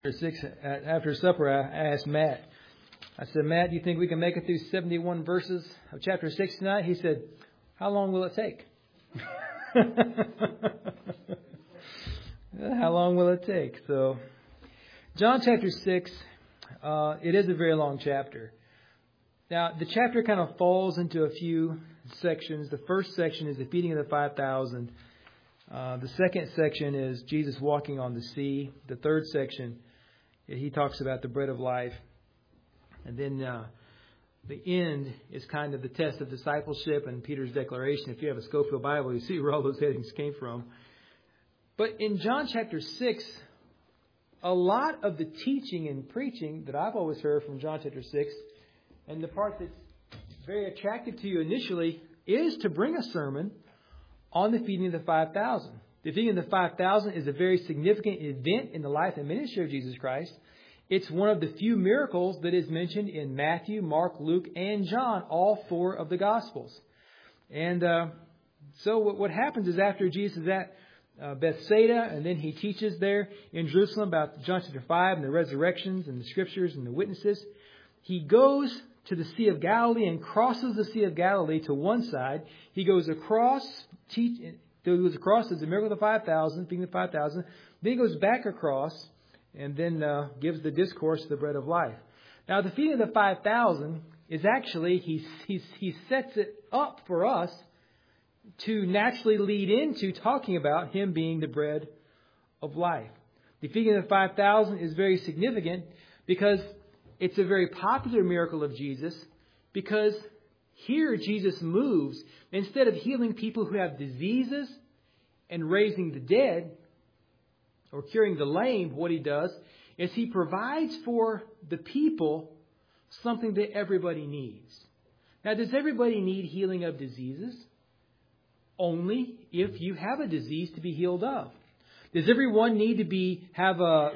After supper, I asked Matt. I said, Matt, do you think we can make it through 71 verses of chapter 6 tonight? He said, how long will it take? How long will it take? So, John chapter 6, it is a very long chapter. Now, the chapter kind of falls into a few sections. The first section is the feeding of the 5,000. The second section is Jesus walking on the sea. The third section, he talks about the bread of life. And then the end is kind of the test of discipleship and Peter's declaration. If you have a Scofield Bible, you see where all those headings came from. But in John chapter 6, a lot of the teaching and preaching that I've always heard from John chapter 6, and the part that's very attractive to you initially, is to bring a sermon on the feeding of the 5,000. The feeding of the 5,000 is a very significant event in the life and ministry of Jesus Christ. It's one of the few miracles that is mentioned in Matthew, Mark, Luke, and John, all four of the Gospels. And so what happens is after Jesus is at Bethsaida, and then he teaches there in Jerusalem about John chapter 5 and the resurrections and the Scriptures and the witnesses, he goes to the Sea of Galilee and crosses the Sea of Galilee to one side. He goes across, as the miracle of the 5,000, feeding the 5,000. Then he goes back across and then gives the discourse of the bread of life. Now, the feeding of the 5,000 is actually, he sets it up for us to naturally lead into talking about him being the bread of life. The feeding of the 5,000 is very significant because it's a very popular miracle of Jesus, because here Jesus moves. Instead of healing people who have diseases and raising the dead or curing the lame, what he does is he provides for the people something that everybody needs. Now, does everybody need healing of diseases? Only if you have a disease to be healed of. Does everyone need to have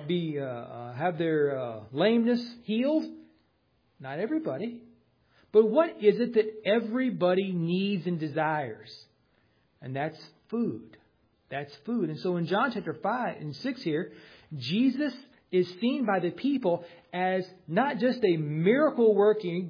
their lameness healed? Not everybody. But what is it that everybody needs and desires? And that's food. That's food. And so in John chapter 5 and 6 here, Jesus is seen by the people as not just a miracle worker,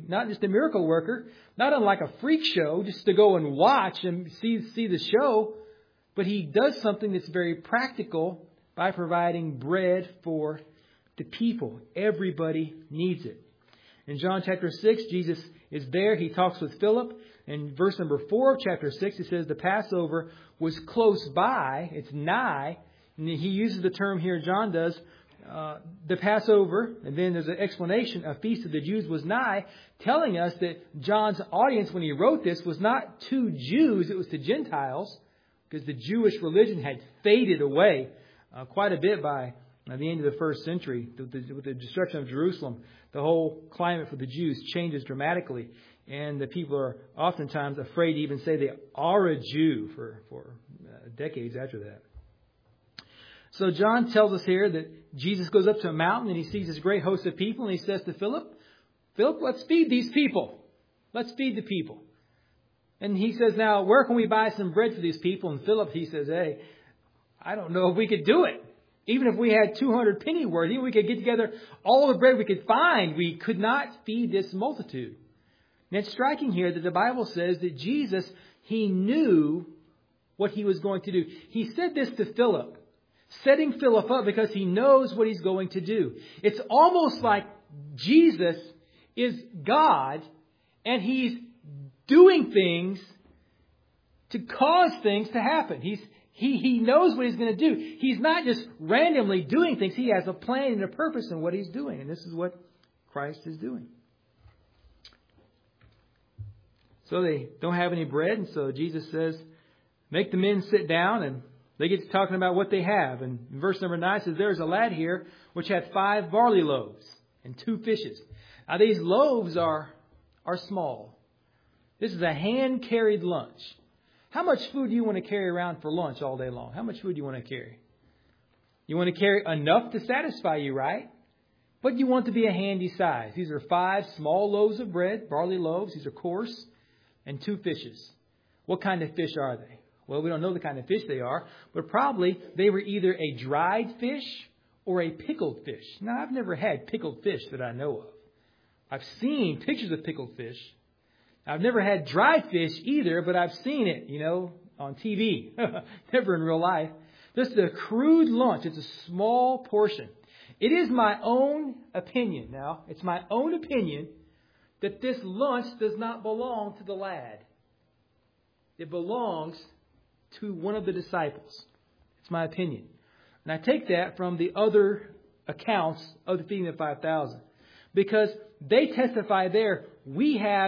not unlike a freak show, just to go and watch and see the show. But he does something that's very practical by providing bread for the people. Everybody needs it. In John chapter 6, Jesus is there. He talks with Philip. In verse number 4 of chapter 6, it says the Passover was close by. It's nigh. And he uses the term here, John does, the Passover. And then there's an explanation, a feast of the Jews was nigh, telling us that John's audience, when he wrote this, was not to Jews, it was to Gentiles. Because the Jewish religion had faded away quite a bit by the end of the first century. With the destruction of Jerusalem, the whole climate for the Jews changes dramatically. And the people are oftentimes afraid to even say they are a Jew for decades after that. So John tells us here that Jesus goes up to a mountain and he sees this great host of people. And he says to Philip, let's feed these people. Let's feed the people. And he says, now, where can we buy some bread for these people? And Philip, he says, hey, I don't know if we could do it. Even if we had 200 pennyworth, even if we could get together all the bread we could find, we could not feed this multitude. And it's striking here that the Bible says that Jesus, he knew what he was going to do. He said this to Philip, setting Philip up because he knows what he's going to do. It's almost like Jesus is God and he's doing things to cause things to happen. He knows what he's going to do. He's not just randomly doing things. He has a plan and a purpose in what he's doing. And this is what Christ is doing. So they don't have any bread. And so Jesus says, make the men sit down. And they get to talking about what they have. And in verse number 9 says, there's a lad here which had 5 barley loaves and 2 fishes. Now these loaves are small. This is a hand-carried lunch. How much food do you want to carry around for lunch all day long? How much food do you want to carry? You want to carry enough to satisfy you, right? But you want to be a handy size. These are 5 small loaves of bread, barley loaves. These are coarse, and 2 fishes. What kind of fish are they? Well, we don't know the kind of fish they are, but probably they were either a dried fish or a pickled fish. Now, I've never had pickled fish that I know of. I've seen pictures of pickled fish. I've never had dried fish either, but I've seen it, on TV. Never in real life. This is a crude lunch. It's a small portion. It is my own opinion now. It's my own opinion that this lunch does not belong to the lad. It belongs to one of the disciples. It's my opinion. And I take that from the other accounts of the feeding of 5,000. Because they testify there, we have.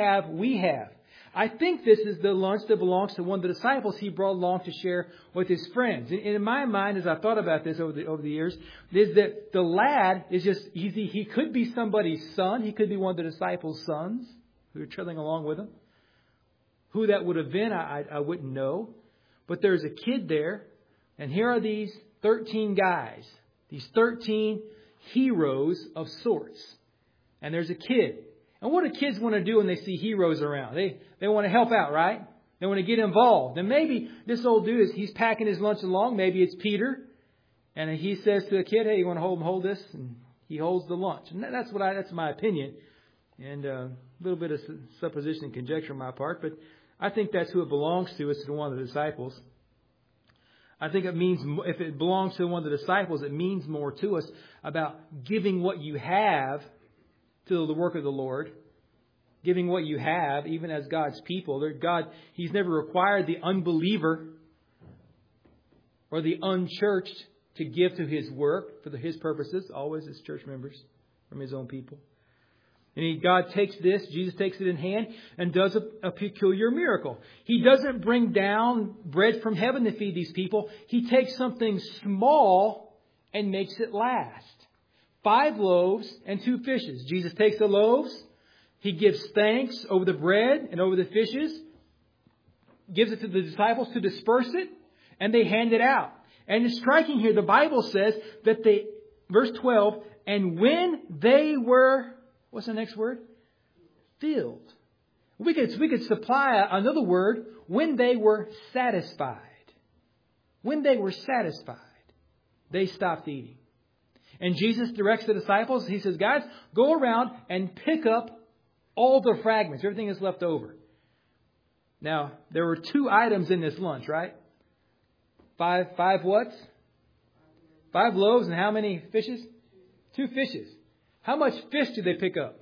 I think this is the lunch that belongs to one of the disciples he brought along to share with his friends. And in my mind, as I thought about this over the years, is that the lad is just easy. He could be somebody's son. He could be one of the disciples' sons who are traveling along with him. Who that would have been, I wouldn't know. But there's a kid there. And here are these 13 guys. These 13 heroes of sorts. And there's a kid. And what do kids want to do when they see heroes around? They want to help out, right? They want to get involved. And maybe this old dude, he's packing his lunch along. Maybe it's Peter. And he says to the kid, hey, you want to hold this? And he holds the lunch. And that's my opinion. And a little bit of supposition and conjecture on my part. But I think that's who it belongs to. It's to one of the disciples. I think it means, if it belongs to one of the disciples, it means more to us about giving what you have to the work of the Lord. Giving what you have, even as God's people. God, He's never required the unbeliever or the unchurched to give to His work for His purposes, always as church members from His own people. And God takes this, Jesus takes it in hand and does a peculiar miracle. He doesn't bring down bread from heaven to feed these people. He takes something small and makes it last. 5 loaves and 2 fishes. Jesus takes the loaves. He gives thanks over the bread and over the fishes. Gives it to the disciples to disperse it. And they hand it out. And it's striking here. The Bible says that verse 12, and when they were, what's the next word? Filled. We could supply another word, when they were satisfied. When they were satisfied, they stopped eating. And Jesus directs the disciples. He says, guys, go around and pick up all the fragments, everything that's left over. Now, there were 2 items in this lunch, right? 5 what? 5 loaves and how many fishes? 2 fishes. How much fish did they pick up?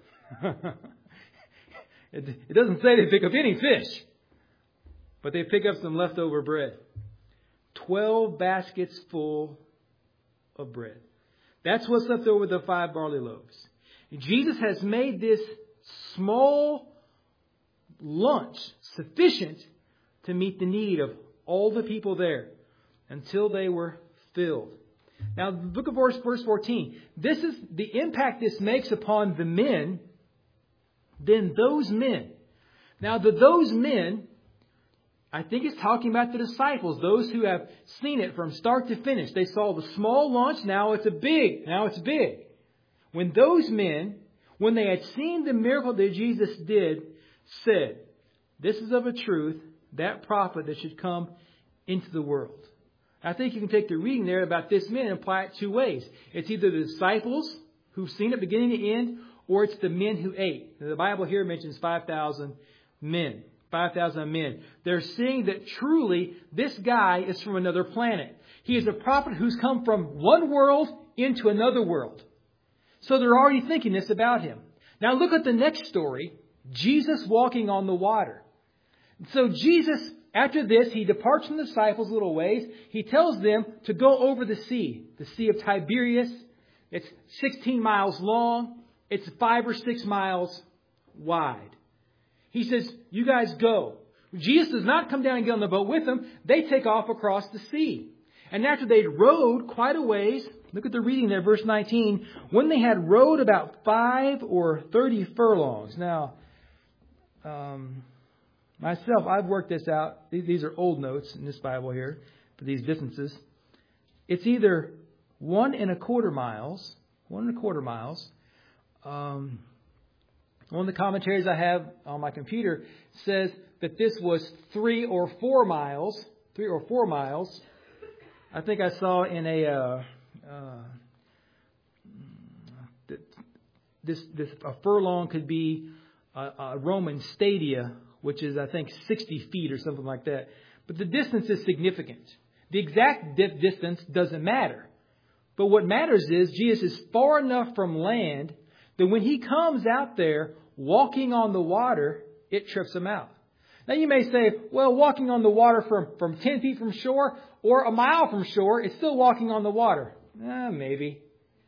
It doesn't say they pick up any fish. But they pick up some leftover bread. 12 baskets full of bread. That's what's left over with the 5 barley loaves. And Jesus has made this small lunch sufficient to meet the need of all the people there until they were filled. Now, look at verse 14. This is the impact this makes upon the men. Then those men. Now, those men, I think it's talking about the disciples, those who have seen it from start to finish. They saw the small lunch, now it's big. When those men, when they had seen the miracle that Jesus did, said, this is of a truth, that prophet that should come into the world. I think you can take the reading there about this man and apply it 2 ways. It's either the disciples who've seen it beginning to end, or it's the men who ate. The Bible here mentions 5,000 men. 5,000 men. They're seeing that truly this guy is from another planet. He is a prophet who's come from one world into another world. So they're already thinking this about him. Now look at the next story. Jesus walking on the water. So Jesus, after this, He departs from the disciples a little ways. He tells them to go over the Sea of Tiberias. It's 16 miles long. It's 5 or 6 miles wide. He says, you guys go. Jesus does not come down and get on the boat with them. They take off across the sea. And after they'd rowed quite a ways, look at the reading there, verse 19. When they had rowed about 5 or 30 furlongs. Now, myself, I've worked this out. These are old notes in this Bible here for these distances. It's either 1 1/4 miles. 1 1/4 miles. One of the commentaries I have on my computer says that this was 3 or 4 miles. 3 or 4 miles. I think I saw in a a furlong could be a Roman stadia, which is, I think, 60 feet or something like that. But the distance is significant. The exact distance doesn't matter. But what matters is Jesus is far enough from land that when He comes out there walking on the water, it trips Him out. Now you may say, well, walking on the water from 10 feet from shore or a mile from shore, it's still walking on the water. Maybe.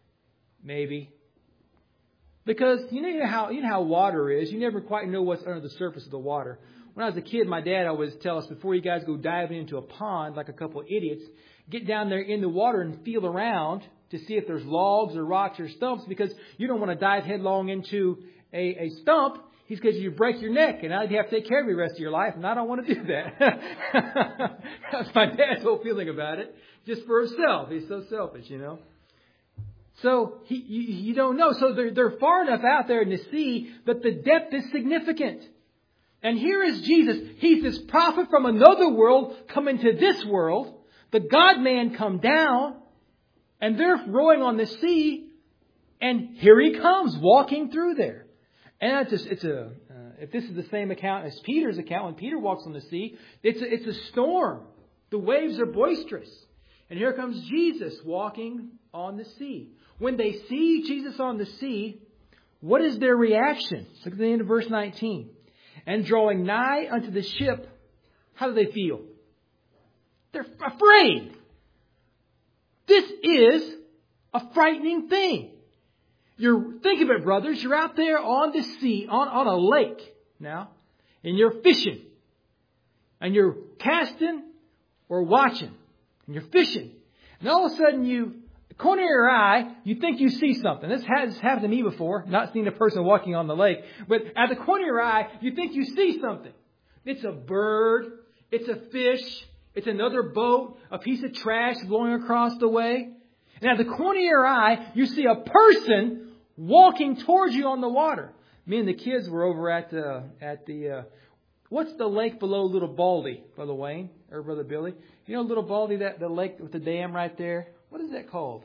Because you know how water is. You never quite know what's under the surface of the water. When I was a kid, my dad always tell us, before you guys go diving into a pond like a couple of idiots, get down there in the water and feel around to see if there's logs or rocks or stumps, because you don't want to dive headlong into a stump. He's because you break your neck and now you have to take care of the rest of your life, and I don't want to do that. That's my dad's whole feeling about it, just for himself. He's so selfish, you know. So you don't know. So they're far enough out there in the sea that the depth is significant. And here is Jesus. He's this prophet from another world come into this world. The God-man come down, and they're rowing on the sea, and here He comes walking through there. And if this is the same account as Peter's account, when Peter walks on the sea, it's a storm. The waves are boisterous. And here comes Jesus walking on the sea. When they see Jesus on the sea, what is their reaction? Look at the end of verse 19. And drawing nigh unto the ship, how do they feel? They're afraid. This is a frightening thing. Think of it, brothers. You're out there on the sea, on a lake now, and you're fishing. And you're casting or watching. And you're fishing. And all of a sudden, corner of your eye, you think you see something. This has happened to me before. Not seeing a person walking on the lake. But at the corner of your eye, you think you see something. It's a bird. It's a fish. It's another boat. A piece of trash blowing across the way. And at the corner of your eye, you see a person walking towards you on the water. Me and the kids were over at the what's the lake below Little Baldy, Brother Wayne or Brother Billy? You know Little Baldy, the lake with the dam right there? What is that called?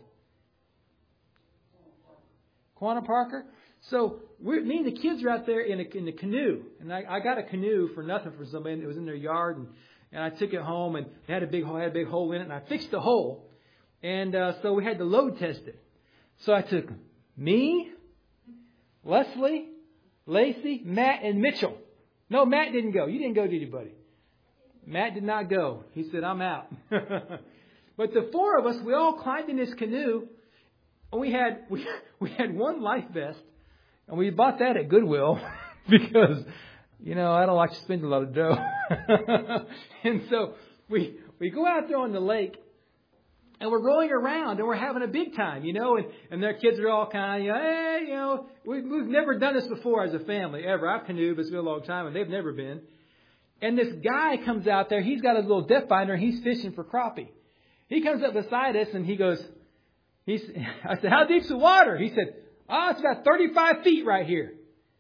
Quanah Parker. So me and the kids are out there in the canoe, and I got a canoe for nothing from somebody. It was in their yard, and I took it home, and it had a big hole in it, and I fixed the hole, and so we had to load test it. So I took me, Leslie, Lacey, Matt, and Mitchell. No, Matt didn't go. You didn't go, did you, buddy? Matt did not go. He said, I'm out. But the four of us, we all climbed in this canoe, and we had one life vest, and we bought that at Goodwill because, I don't like to spend a lot of dough. And so we go out there on the lake, and we're rowing around, and we're having a big time, and their kids are all kind of, hey, we've never done this before as a family, ever. I've canoed, but it's been a long time, and they've never been. And this guy comes out there, he's got his little depth finder, and he's fishing for crappie. He comes up beside us, and he goes, I said, how deep's the water? He said, it's about 35 feet right here.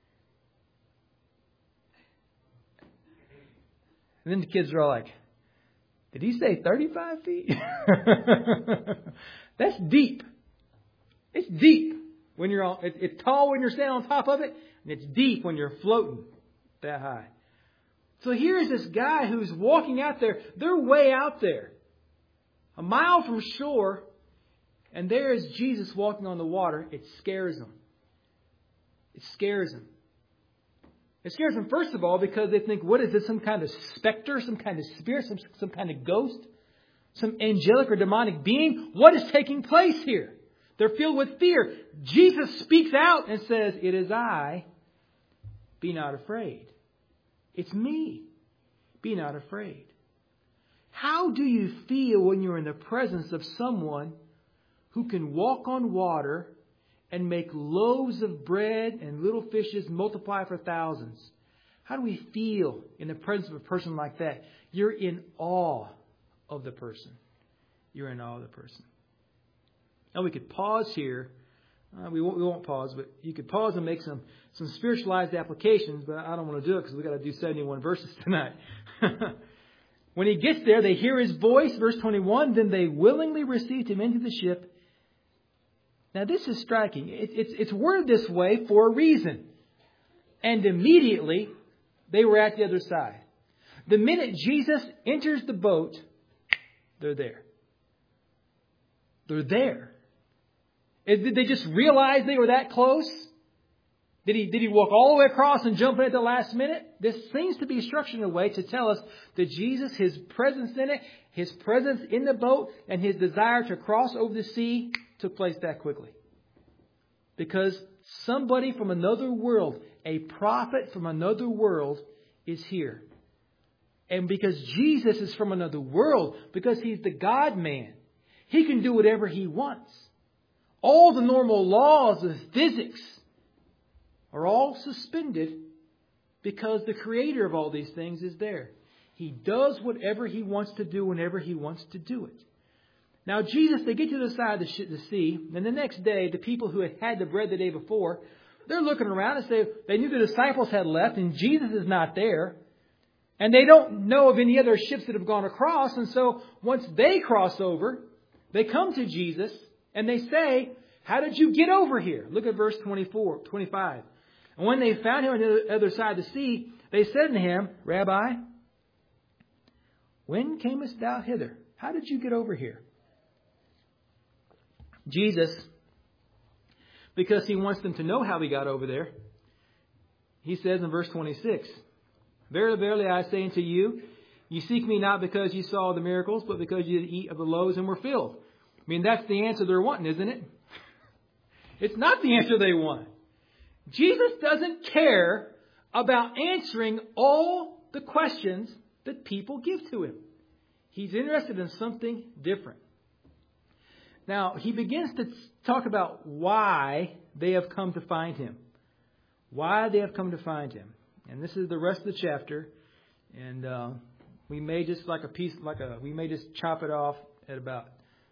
And then the kids are all like, did he say 35 feet? That's deep. It's deep when you're on. It's tall when you're standing on top of it, and it's deep when you're floating that high. So here's this guy who's walking out there. They're way out there, a mile from shore, and there is Jesus walking on the water. It scares them. It scares them. It scares them, first of all, because they think, what is this, some kind of specter, some kind of spirit, some kind of ghost, some angelic or demonic being? What is taking place here? They're filled with fear. Jesus speaks out and says, it is I. Be not afraid. It's me. Be not afraid. How do you feel when you're in the presence of someone who can walk on water and make loaves of bread and little fishes multiply for thousands? How do we feel in the presence of a person like that? You're in awe of the person. You're in awe of the person. Now we could pause here. We won't pause, but you could pause and make some spiritualized applications, but I don't want to do it because we've got to do 71 verses tonight. When he gets there, they hear his voice, verse 21, then they willingly received him into the ship, Now this is striking. It's worded this way for a reason. And immediately they were at the other side. The minute Jesus enters the boat, they're there. They're there. Did they just realize they were that close? Did he walk all the way across and jump in at the last minute? This seems to be structured in a way to tell us that Jesus, His presence in it, His presence in the boat, and His desire to cross over the sea took place that quickly. Because somebody from another world, a prophet from another world, is here. And because Jesus is from another world, because He's the God-man, He can do whatever He wants. All the normal laws of physics are all suspended because the Creator of all these things is there. He does whatever He wants to do whenever He wants to do it. Now Jesus, they get to the side of the sea, and the next day, the people who had had the bread the day before, they're looking around and say they knew the disciples had left and Jesus is not there. And they don't know of any other ships that have gone across. And so once they cross over, they come to Jesus and they say, how did you get over here? Look at verse 25. And when they found Him on the other side of the sea, they said to Him, Rabbi, when camest thou hither? How did you get over here? Jesus, because He wants them to know how He got over there, He says in verse 26, Verily, verily, I say unto you, you seek Me not because you saw the miracles, but because you eat of the loaves and were filled. I mean, that's the answer they're wanting, isn't it? It's not the answer they want. Jesus doesn't care about answering all the questions that people give to Him. He's interested in something different. Now, He begins to talk about why they have come to find Him. Why they have come to find Him. And this is the rest of the chapter. And we may just we may just chop it off at about,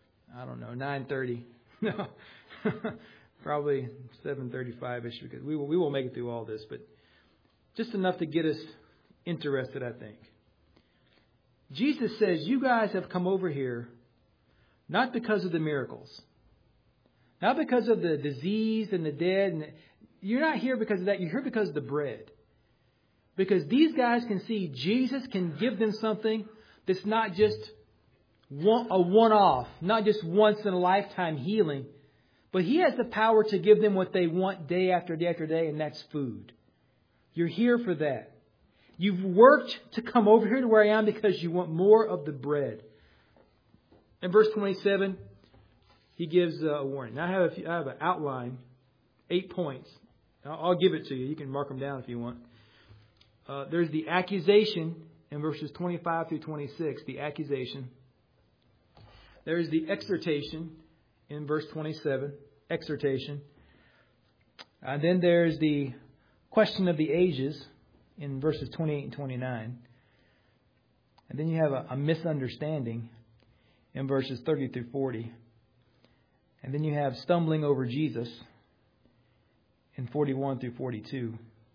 9:30. No, probably 7:35ish, because we will make it through all this, but just enough to get us interested, I think. Jesus says, you guys have come over here not because of the miracles, not because of the disease and the dead. And you're not here because of that. You're here because of the bread. Because these guys can see Jesus can give them something that's not just a one-off, not just once in a lifetime healing, but He has the power to give them what they want day after day after day, and that's food. You're here for that. You've worked to come over here to where I am because you want more of the bread. In verse 27, He gives a warning. Now I have an outline, 8 points. I'll give it to you. You can mark them down if you want. There's the accusation in verses 25 through 26, the accusation. There's the exhortation in verse 27, exhortation. And then there's the question of the ages in verses 28 and 29. And then you have a misunderstanding in verses 30 through 40. And then you have stumbling over Jesus in 41 through 42.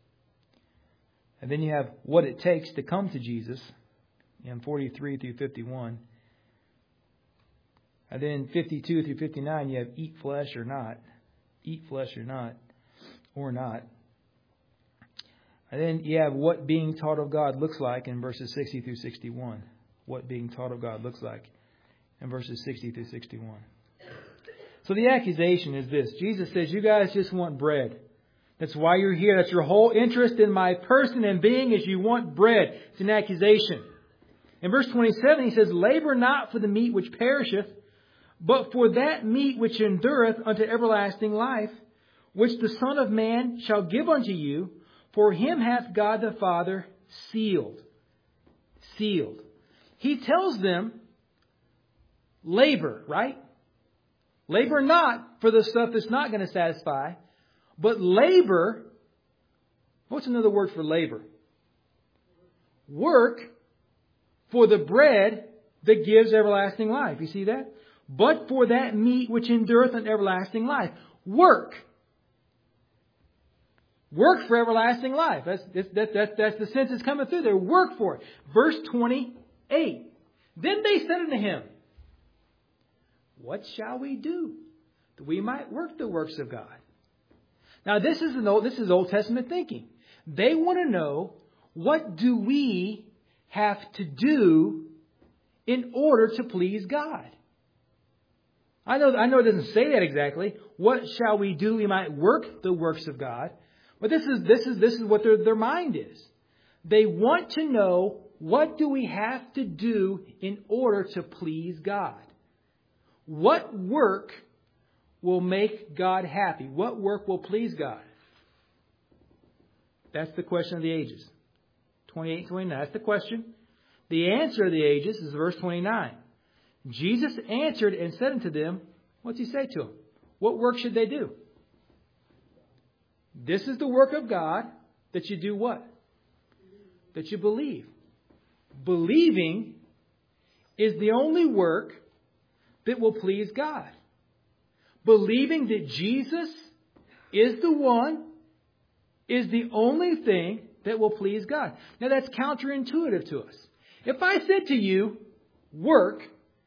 And then you have what it takes to come to Jesus in 43 through 51. And then 52 through 59, you have eat flesh or not. Eat flesh or not. Or not. And then you have what being taught of God looks like in verses 60 through 61. What being taught of God looks like in verses 60 through 61. So the accusation is this. Jesus says, you guys just want bread. That's why you're here. That's your whole interest in my person and being is you want bread. It's an accusation. In verse 27, He says, labor not for the meat which perisheth, but for that meat which endureth unto everlasting life, which the Son of Man shall give unto you, for Him hath God the Father sealed. Sealed. He tells them, labor, right? Labor not for the stuff that's not going to satisfy, but labor. What's another word for labor? Work for the bread that gives everlasting life. You see that? But for that meat which endureth unto everlasting life. Work. Work for everlasting life. That's the sense that's coming through there. Work for it. Verse 28. Then they said unto Him, what shall we do that we might work the works of God. Now this is Old Testament thinking. They want to know, what do we have to do in order to please God? I know it doesn't say that exactly. What shall we do? We might work the works of God. But this is what their mind is. They want to know, what do we have to do in order to please God? What work will make God happy? What work will please God? That's the question of the ages. 28 and 29. That's the question. The answer of the ages is verse 29. Jesus answered and said unto them, what's he say to them? What work should they do? This is the work of God, that you do what? That you believe. Believing is the only work that will please God. Believing that Jesus is the one, is the only thing that will please God. Now that's counterintuitive to us. If I said to you, work,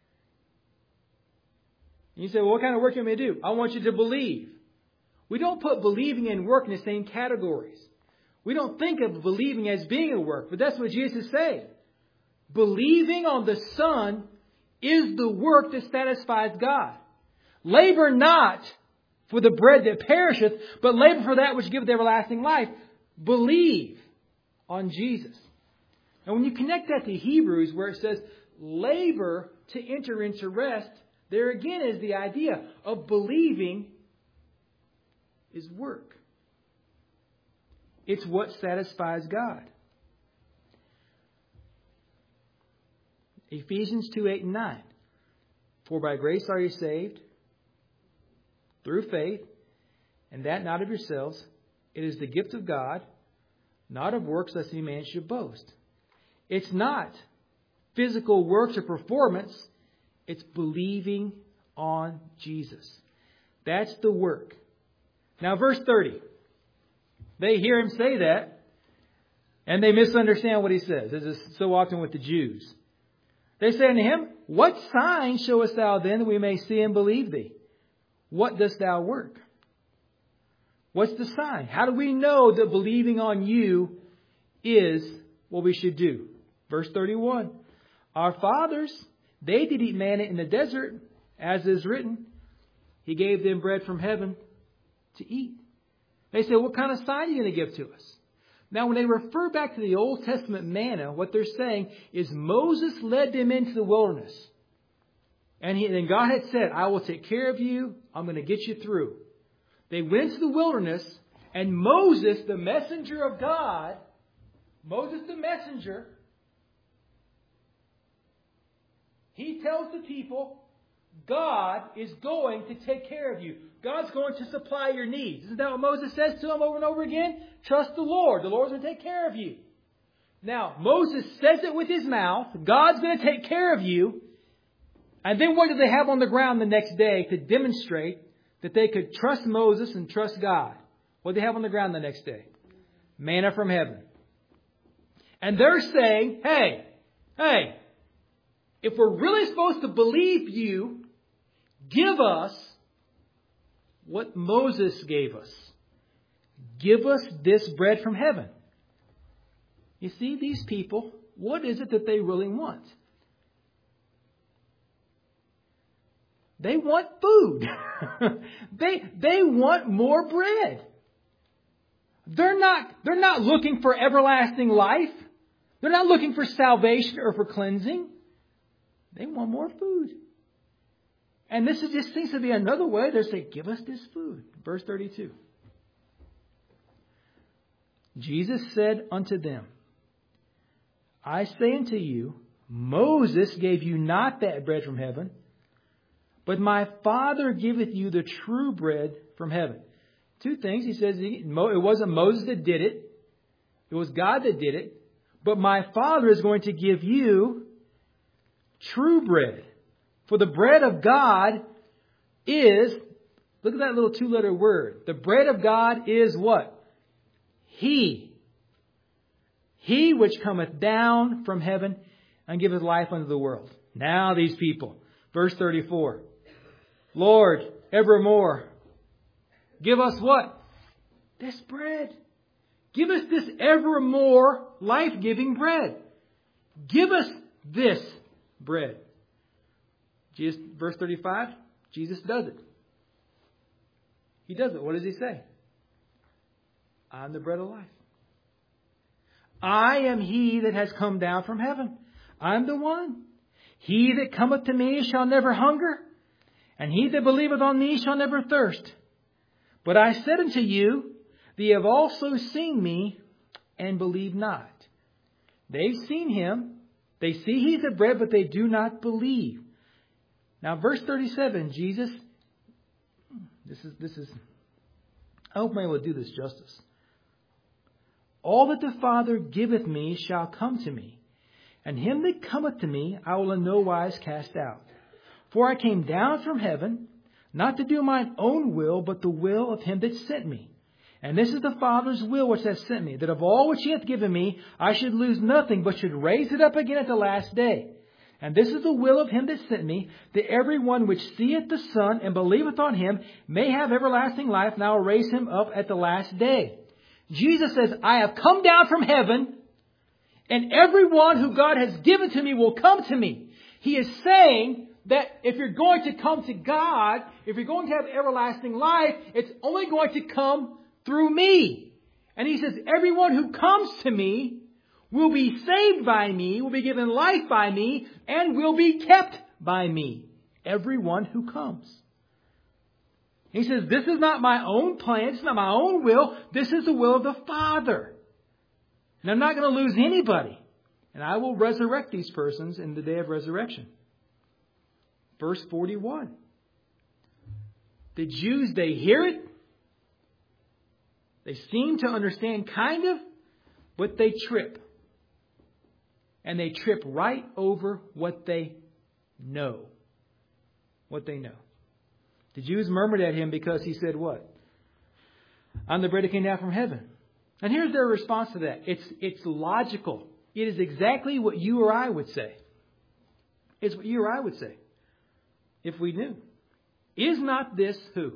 and you say, well, what kind of work do you want me to do? I want you to believe. We don't put believing and work in the same categories. We don't think of believing as being a work, but that's what Jesus is saying. Believing on the Son is the work that satisfies God. Labor not for the bread that perisheth, but labor for that which giveth everlasting life. Believe on Jesus. And when you connect that to Hebrews, where it says, labor to enter into rest, there again is the idea of believing is work. It's what satisfies God. Ephesians 2, 8 and 9. For by grace are you saved, through faith, and that not of yourselves. It is the gift of God, not of works, lest any man should boast. It's not physical works or performance. It's believing on Jesus. That's the work. Now, verse 30. They hear him say that, and they misunderstand what he says, as is so often with the Jews. They say unto him, what sign showest thou then that we may see and believe thee? What dost thou work? What's the sign? How do we know that believing on you is what we should do? Verse 31. Our fathers, they did eat manna in the desert, as is written. He gave them bread from heaven to eat. They say, what kind of sign are you going to give to us? Now, when they refer back to the Old Testament manna, what they're saying is Moses led them into the wilderness. And God had said, I will take care of you. I'm going to get you through. They went to the wilderness, and Moses, the messenger of God, Moses the messenger, he tells the people, God is going to take care of you. God's going to supply your needs. Isn't that what Moses says to them over and over again? Trust the Lord. The Lord's going to take care of you. Now, Moses says it with his mouth. God's going to take care of you. And then what did they have on the ground the next day to demonstrate that they could trust Moses and trust God? What did they have on the ground the next day? Manna from heaven. And they're saying, hey, if we're really supposed to believe you, give us what Moses gave us. Give us this bread from heaven. You see, these people, what is it that they really want? They want food. They want more bread. They're not looking for everlasting life. They're not looking for salvation or for cleansing. They want more food. And this just seems to be another way. They're saying, give us this food. Verse 32. Jesus said unto them, I say unto you, Moses gave you not that bread from heaven, but my Father giveth you the true bread from heaven. Two things. He says it wasn't Moses that did it. It was God that did it. But my Father is going to give you true bread. For the bread of God is, look at that little two-letter word. The bread of God is what? He. He which cometh down from heaven and giveth life unto the world. Now these people. Verse 34. Lord, evermore. Give us what? This bread. Give us this evermore life-giving bread. Give us this bread. Jesus, verse 35, Jesus does it. He does it. What does he say? I'm the bread of life. I am he that has come down from heaven. I'm the one. He that cometh to me shall never hunger, and he that believeth on me shall never thirst. But I said unto you, they have also seen me, and believe not. They've seen him. They see he's the bread, but they do not believe. Now, verse 37, Jesus, this is, I hope I will do this justice. All that the Father giveth me shall come to me, and him that cometh to me I will in no wise cast out. For I came down from heaven, not to do mine own will, but the will of him that sent me. And this is the Father's will which hath sent me, that of all which he hath given me, I should lose nothing, but should raise it up again at the last day. And this is the will of him that sent me, that every one which seeth the Son and believeth on him may have everlasting life, and I will raise him up at the last day. Jesus says, I have come down from heaven, and everyone who God has given to me will come to me. He is saying that if you're going to come to God, if you're going to have everlasting life, it's only going to come through me. And he says, everyone who comes to me will be saved by me, will be given life by me, and will be kept by me. Everyone who comes. He says, this is not my own plan. It's not my own will. This is the will of the Father. And I'm not going to lose anybody. And I will resurrect these persons in the day of resurrection. Verse 41. The Jews, they hear it. They seem to understand kind of, but they trip. And they trip right over what they know. What they know. The Jews murmured at him because he said what? I'm the bread that came down from heaven. And here's their response to that. It's logical. It is exactly what you or I would say. It's what you or I would say if we knew. Is not this who?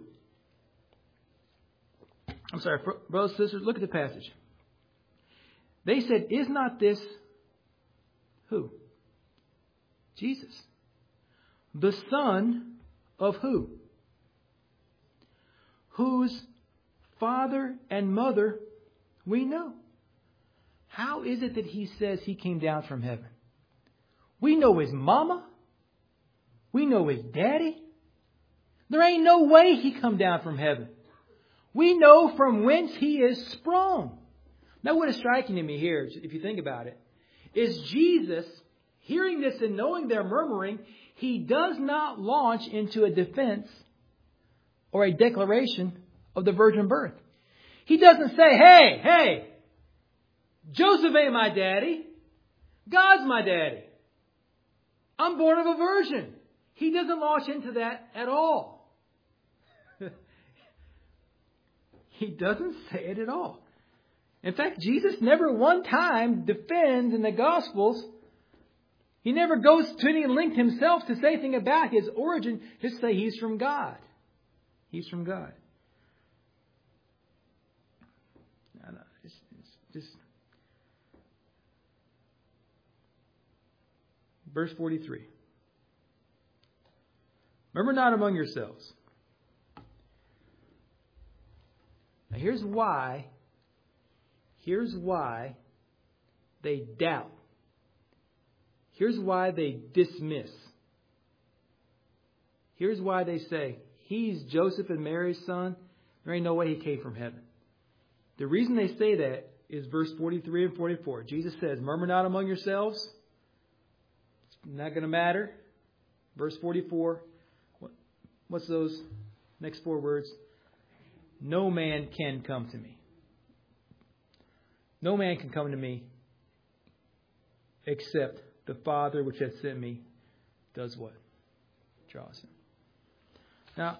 I'm sorry, brothers and sisters, look at the passage. They said, is not this who? Jesus. The Son of who? Whose father and mother we know. How is it that he says he came down from heaven? We know his mama. We know his daddy. There ain't no way he come down from heaven. We know from whence he is sprung. Now what is striking to me here, if you think about it, is Jesus, hearing this and knowing their murmuring, he does not launch into a defense or a declaration of the virgin birth. He doesn't say, hey, Joseph ain't my daddy. God's my daddy. I'm born of a virgin. He doesn't launch into that at all. He doesn't say it at all. In fact, Jesus never one time defends in the Gospels. He never goes to any length himself to say anything about his origin. Just say he's from God. He's from God. It's just verse 43. Remember not among yourselves. Now here's why they doubt. Here's why they dismiss. Here's why they say, he's Joseph and Mary's son. There ain't no way he came from heaven. The reason they say that is verse 43 and 44. Jesus says, murmur not among yourselves. It's not going to matter. Verse 44. What's those next four words? No man can come to me. No man can come to me except the Father which hath sent me does what? Draws him. Now,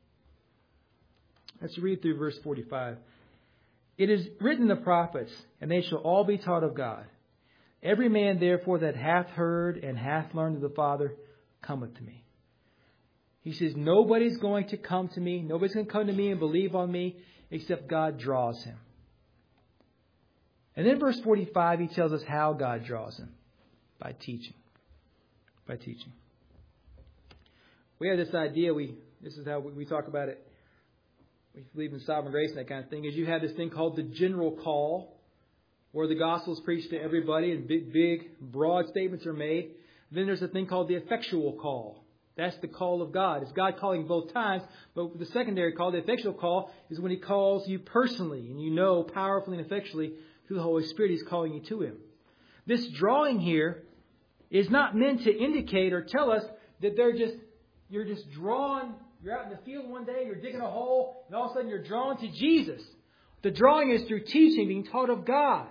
let's read through verse 45. It is written in the prophets, and they shall all be taught of God. Every man therefore that hath heard and hath learned of the Father cometh to me. He says, nobody's going to come to me. Nobody's going to come to me and believe on me except God draws him. And then verse 45, he tells us how God draws him. By teaching. By teaching. We have this idea, this is how we talk about it. We believe in sovereign grace and that kind of thing. Is you have this thing called the general call, where the gospel is preached to everybody and big, broad statements are made. Then there's a thing called the effectual call. That's the call of God. It's God calling both times, but the secondary call, the effectual call, is when He calls you personally, and you know powerfully and effectually through the Holy Spirit He's calling you to Him. This drawing here is not meant to indicate or tell us that you're just drawn. You're out in the field one day, you're digging a hole, and all of a sudden you're drawn to Jesus. The drawing is through teaching, being taught of God.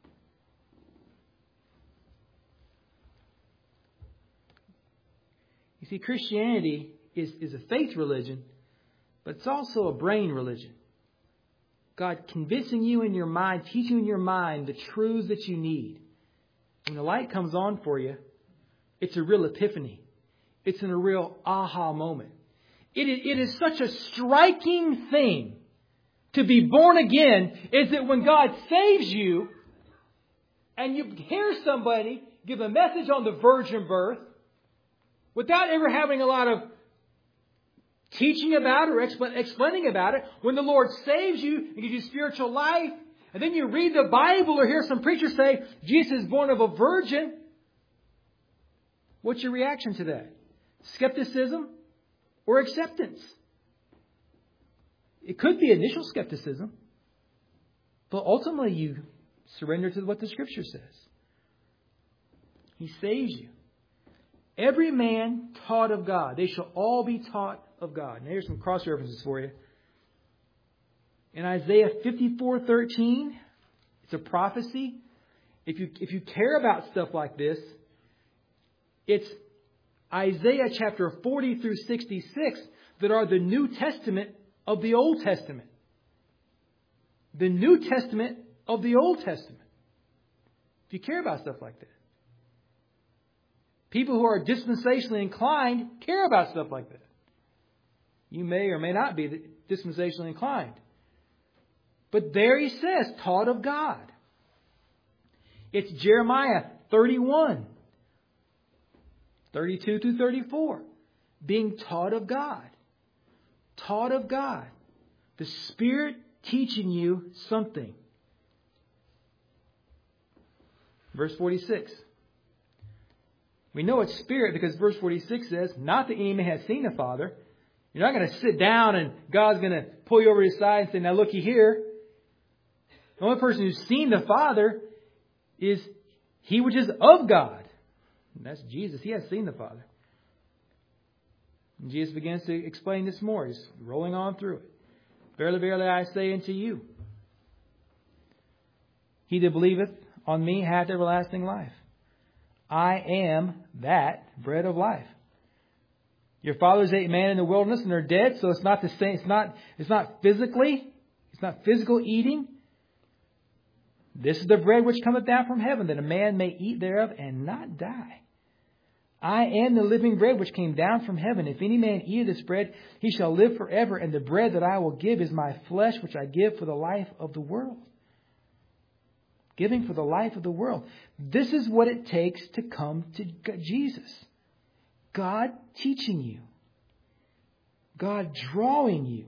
You see, Christianity is a faith religion, but it's also a brain religion. God convincing you in your mind, teaching you in your mind the truths that you need. When the light comes on for you, it's a real epiphany. It's a real aha moment. It is such a striking thing to be born again, is that when God saves you and you hear somebody give a message on the virgin birth without ever having a lot of teaching about it or explaining about it, when the Lord saves you and gives you spiritual life, and then you read the Bible or hear some preacher say Jesus is born of a virgin, what's your reaction to that? Skepticism or acceptance? It could be initial skepticism, but ultimately you surrender to what the Scripture says. He saves you. Every man taught of God. They shall all be taught of God. Now here's some cross references for you. In Isaiah 54:13, it's a prophecy. If you care about stuff like this, it's Isaiah chapter 40 through 66 that are the New Testament of the Old Testament. The New Testament of the Old Testament. If you care about stuff like that. People who are dispensationally inclined care about stuff like that. You may or may not be dispensationally inclined. But there he says, taught of God. It's Jeremiah 31, 32 through 34. Being taught of God. Taught of God. The Spirit teaching you something. Verse 46. We know it's Spirit because verse 46 says, not that any man has seen the Father. You're not going to sit down and God's going to pull you over to the side and say, now looky here. The only person who's seen the Father is He which is of God. And that's Jesus. He has seen the Father. And Jesus begins to explain this more. He's rolling on through it. Verily, verily, I say unto you, he that believeth on me hath everlasting life. I am that bread of life. Your fathers ate manna in the wilderness and they're dead, so it's not the same. It's not physically. It's not physical eating. This is the bread which cometh down from heaven, that a man may eat thereof and not die. I am the living bread which came down from heaven. If any man eat this bread, he shall live forever. And the bread that I will give is my flesh, which I give for the life of the world. Giving for the life of the world. This is what it takes to come to Jesus. God teaching you. God drawing you.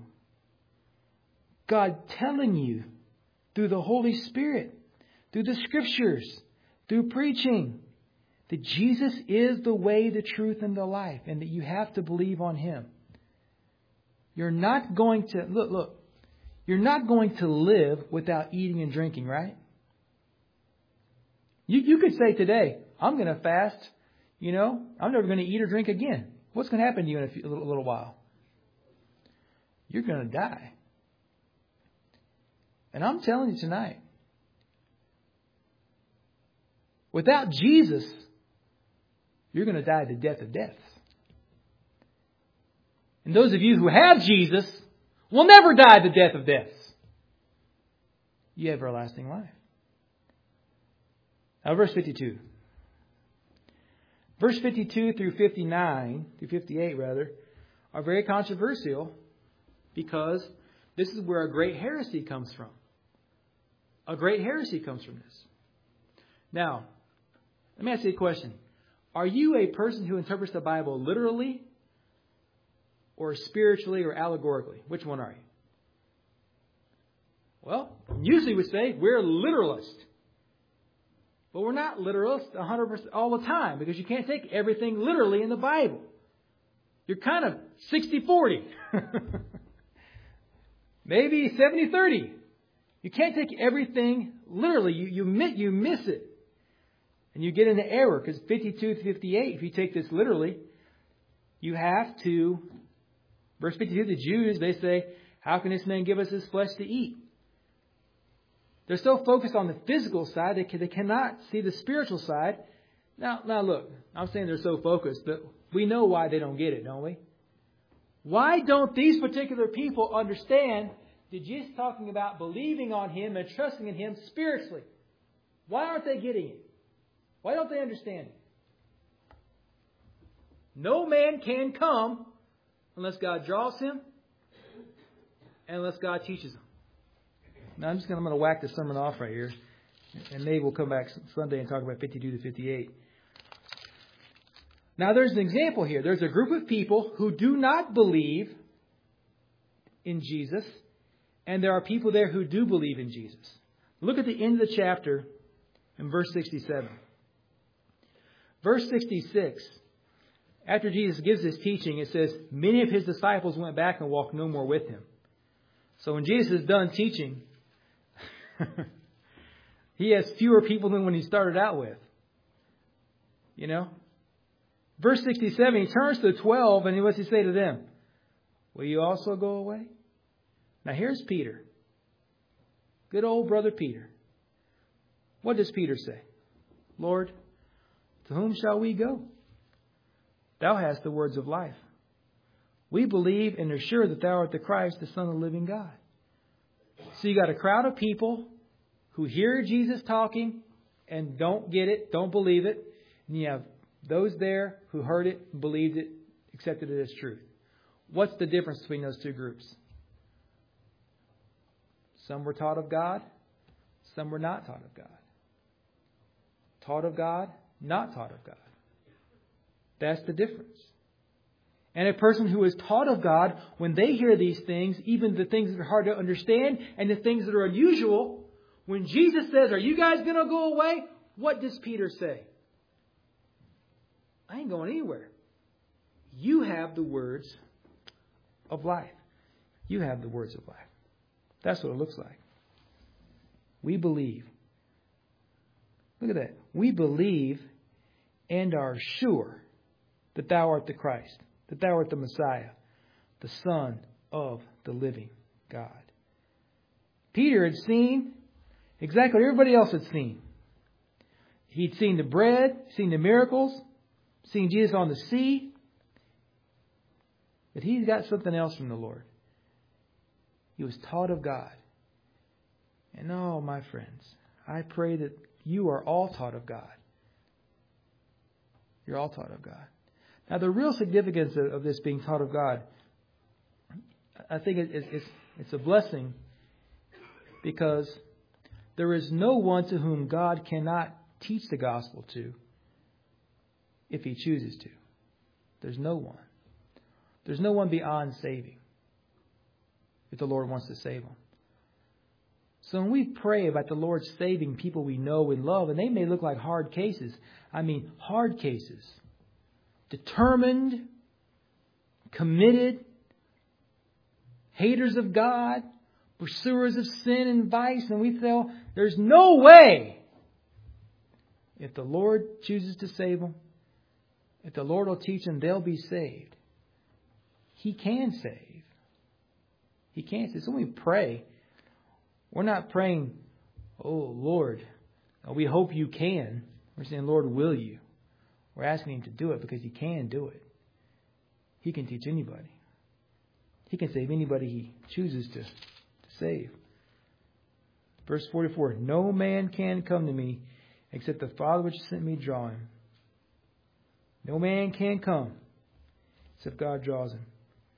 God telling you through the Holy Spirit, through the Scriptures, through preaching, that Jesus is the way, the truth, and the life, and that you have to believe on Him. You're not going to, look, you're not going to live without eating and drinking, right? You could say today, I'm going to fast, I'm never going to eat or drink again. What's going to happen to you in a little while? You're going to die. And I'm telling you tonight, without Jesus, you're going to die the death of death. And those of you who have Jesus will never die the death of death. You have everlasting life. Now, verse 52. Verse 52 through 58, are very controversial because this is where a great heresy comes from. A great heresy comes from this. Now, let me ask you a question. Are you a person who interprets the Bible literally or spiritually or allegorically? Which one are you? Well, usually we say we're literalists. But we're not literalists 100% all the time because you can't take everything literally in the Bible. You're kind of 60-40. Maybe 70-30. You can't take everything literally. You miss it. And you get into error because 52-58, if you take this literally, you have to, verse 52, the Jews, they say, how can this man give us his flesh to eat? They're so focused on the physical side, they cannot see the spiritual side. Now look, I'm saying they're so focused, but we know why they don't get it, don't we? Why don't these particular people understand that Jesus is talking about believing on Him and trusting in Him spiritually? Why aren't they getting it? Why don't they understand it? No man can come unless God draws him and unless God teaches him. Now I'm going to whack the sermon off right here, and maybe we'll come back Sunday and talk about 52-58. Now there's an example here. There's a group of people who do not believe in Jesus, and there are people there who do believe in Jesus. Look at the end of the chapter in verse 67. Verse 66, after Jesus gives His teaching, it says, many of His disciples went back and walked no more with Him. So when Jesus is done teaching, He has fewer people than when He started out with. You know? Verse 67, He turns to the 12 and what's He say to them? Will you also go away? Now here's Peter. Good old brother Peter. What does Peter say? Lord, to whom shall we go? Thou hast the words of life. We believe and are sure that Thou art the Christ, the Son of the living God. So you got a crowd of people who hear Jesus talking and don't get it, don't believe it. And you have those there who heard it, believed it, accepted it as truth. What's the difference between those two groups? Some were taught of God. Some were not taught of God. Taught of God, not taught of God. That's the difference. And a person who is taught of God, when they hear these things, even the things that are hard to understand and the things that are unusual, when Jesus says, are you guys going to go away? What does Peter say? I ain't going anywhere. You have the words of life. You have the words of life. That's what it looks like. We believe. Look at that. We believe and are sure that Thou art the Christ, that Thou art the Messiah, the Son of the living God. Peter had seen exactly what everybody else had seen. He'd seen the bread, seen the miracles, seen Jesus on the sea. But he's got something else from the Lord. He was taught of God. And oh, my friends, I pray that you are all taught of God. You're all taught of God. Now, the real significance of this being taught of God, I think it's a blessing because there is no one to whom God cannot teach the gospel to if He chooses to. There's no one. There's no one beyond saving if the Lord wants to save them. So when we pray about the Lord saving people we know and love, and they may look like hard cases. I mean, hard cases. Determined, committed, haters of God, pursuers of sin and vice, and we feel there's no way. If the Lord chooses to save them, if the Lord will teach them, they'll be saved. He can save. He can save. So when we pray, we're not praying, oh Lord, we hope you can. We're saying, Lord, will you? We're asking Him to do it because He can do it. He can teach anybody. He can save anybody He chooses to save. Verse 44, no man can come to me except the Father which sent me draw him. No man can come except God draws him.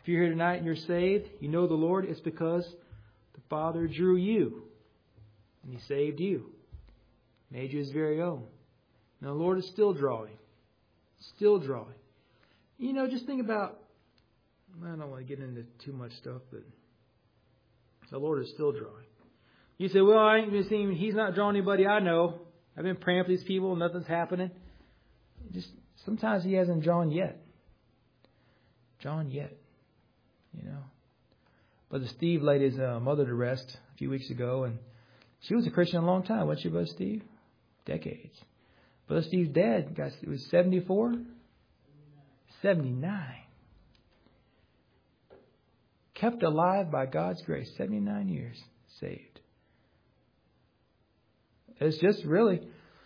If you're here tonight and you're saved, you know the Lord, it's because the Father drew you. And He saved you. Made you His very own. And the Lord is still drawing. Still drawing. You know, just think about, I don't want to get into too much stuff, but the Lord is still drawing. You say, well, I ain't been seeing, He's not drawing anybody I know. I've been praying for these people, nothing's happening. Just sometimes He hasn't drawn yet. Drawn yet. You know. Brother Steve laid his mother to rest a few weeks ago, and she was a Christian a long time, wasn't she, Brother Steve? Decades. Brother Steve's dad was 74? 79. Kept alive by God's grace. 79 years saved. It's just really...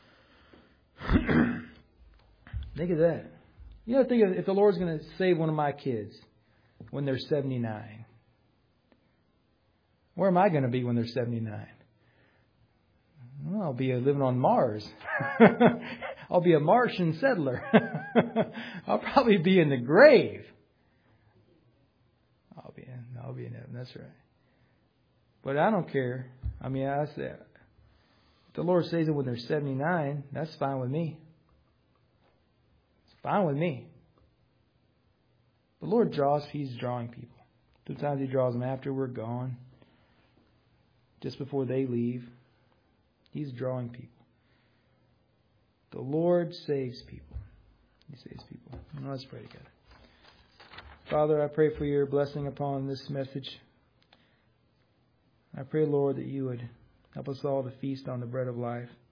think of that. You know, think of if the Lord's going to save one of my kids when they're 79. Where am I going to be when they're 79? Well, I'll be living on Mars. I'll be a Martian settler. I'll probably be in the grave. I'll be in heaven. That's right. But I don't care. I mean, I said, if the Lord saves it when they're 79, that's fine with me. It's fine with me. The Lord draws, He's drawing people. Sometimes He draws them after we're gone. Just before they leave. He's drawing people. The Lord saves people. He saves people. Now let's pray together. Father, I pray for your blessing upon this message. I pray, Lord, that you would help us all to feast on the bread of life.